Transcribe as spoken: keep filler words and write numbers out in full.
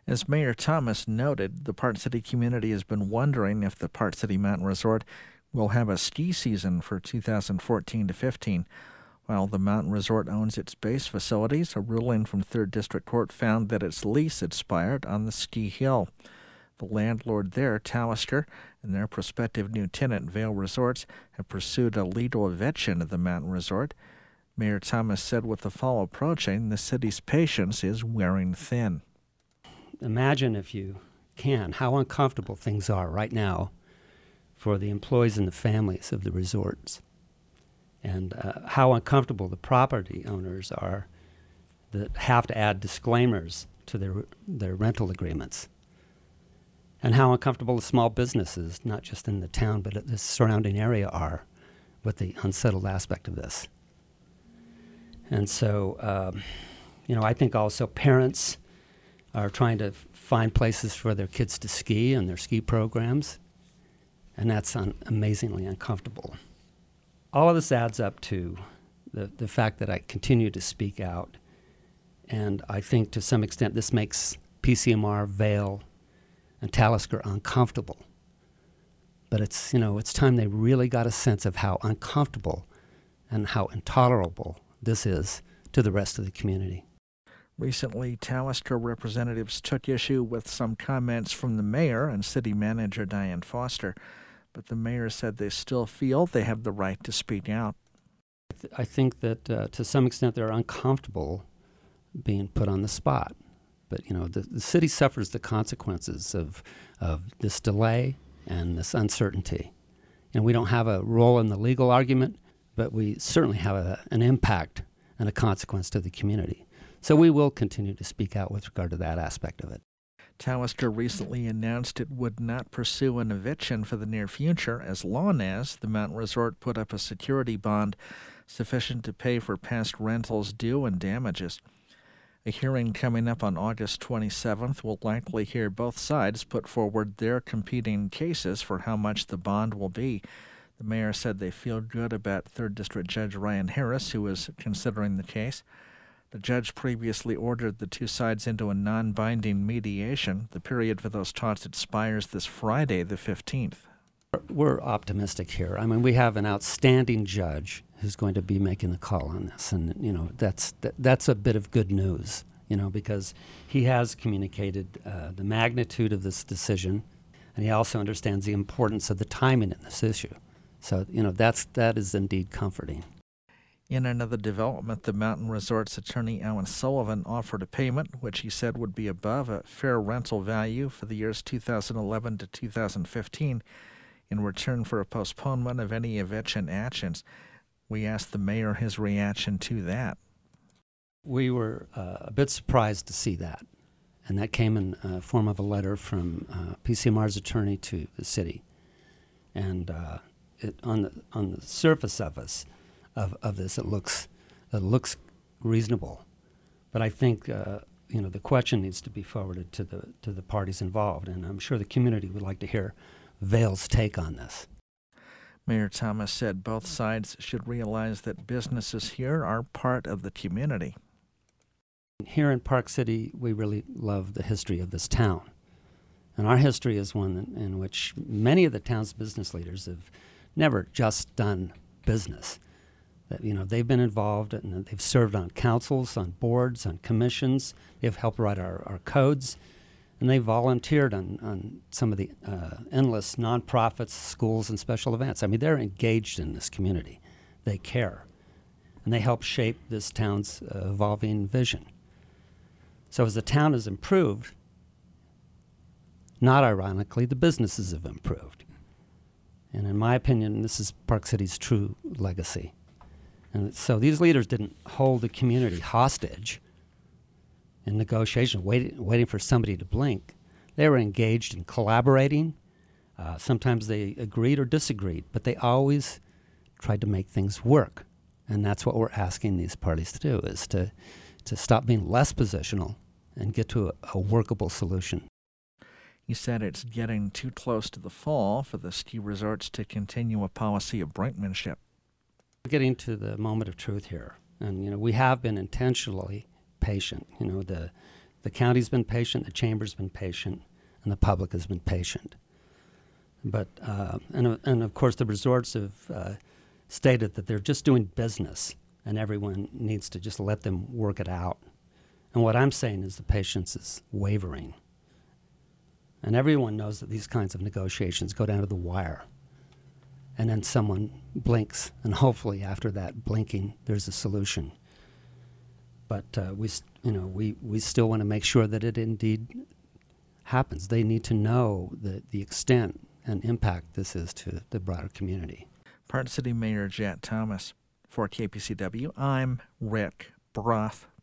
As Mayor Thomas noted, the Park City community has been wondering if the Park City Mountain Resort will have a ski season for two thousand fourteen to fifteen. While the mountain resort owns its base facilities, a ruling from third District Court found that its lease expired on the ski hill. The landlord there, Talisker, and their prospective new tenant, Vail Resorts, have pursued a legal eviction of the mountain resort. Mayor Thomas said with the fall approaching, the city's patience is wearing thin. Imagine, if you can, how uncomfortable things are right now for the employees and the families of the resorts, and uh, how uncomfortable the property owners are that have to add disclaimers to their their rental agreements, and how uncomfortable the small businesses, not just in the town but at the surrounding area, are with the unsettled aspect of this. And so, um, you know, I think also parents are trying to find places for their kids to ski and their ski programs, and that's un- amazingly uncomfortable. All of this adds up to the, the fact that I continue to speak out, and I think to some extent this makes P C M R, Vail, and Talisker uncomfortable. But it's, you know, it's time they really got a sense of how uncomfortable and how intolerable this is to the rest of the community. Recently, Talisker representatives took issue with some comments from the mayor and city manager Diane Foster, but the mayor said they still feel they have the right to speak out. I think that uh, to some extent they're uncomfortable being put on the spot. But, you know, the, the city suffers the consequences of, of this delay and this uncertainty. And we don't have a role in the legal argument, but we certainly have a, an impact and a consequence to the community. So we will continue to speak out with regard to that aspect of it. Talisker recently announced it would not pursue an eviction for the near future as long as the mountain resort put up a security bond sufficient to pay for past rentals due and damages. A hearing coming up on August twenty-seventh will likely hear both sides put forward their competing cases for how much the bond will be. The mayor said they feel good about third District Judge Ryan Harris, who is considering the case. The judge previously ordered the two sides into a non-binding mediation. The period for those talks expires this Friday, the fifteenth. We're optimistic here. I mean, we have an outstanding judge who's going to be making the call on this, and you know that's that, that's a bit of good news, you know, because he has communicated uh, the magnitude of this decision, and he also understands the importance of the timing in this issue. So, you know, that's that is indeed comforting. In another development, the Mountain Resort's attorney Alan Sullivan offered a payment which he said would be above a fair rental value for the years two thousand eleven to two thousand fifteen in return for a postponement of any eviction actions. We asked the mayor his reaction to that. We were uh, a bit surprised to see that, and that came in uh, form of a letter from uh, P C M R's attorney to the city. And uh, it, on the on the surface of us, Of, of this, it looks it looks reasonable, but I think uh, you know the question needs to be forwarded to the to the parties involved, and I'm sure the community would like to hear Vail's take on this. Mayor Thomas said both sides should realize that businesses here are part of the community. Here in Park City, we really love the history of this town, and our history is one in, in which many of the town's business leaders have never just done business. That, you know, they've been involved and they've served on councils, on boards, on commissions. They've helped write our, our codes, and they volunteered on, on some of the uh, endless nonprofits, schools, and special events. I mean, they're engaged in this community. They care, and they help shape this town's uh, evolving vision. So as the town has improved, not ironically, the businesses have improved. And in my opinion, this is Park City's true legacy. And so these leaders didn't hold the community hostage in negotiation, waiting, waiting for somebody to blink. They were engaged in collaborating. Uh, sometimes they agreed or disagreed, but they always tried to make things work. And that's what we're asking these parties to do, is to, to stop being less positional and get to a, a workable solution. He said it's getting too close to the fall for the ski resorts to continue a policy of brinkmanship. Getting to the moment of truth here, and you know we have been intentionally patient. You know the The county's been patient, the chamber's been patient, and the public has been patient. But, uh, and, and of course, the resorts have uh, stated that they're just doing business, and everyone needs to just let them work it out. And what I'm saying is the patience is wavering. And everyone knows that these kinds of negotiations go down to the wire. And then someone blinks, and hopefully after that blinking, there's a solution. But uh, we, you know, we, we still want to make sure that it indeed happens. They need to know the, the extent and impact this is to the broader community. Park City Mayor Jett Thomas. For K P C W, I'm Rick Broth.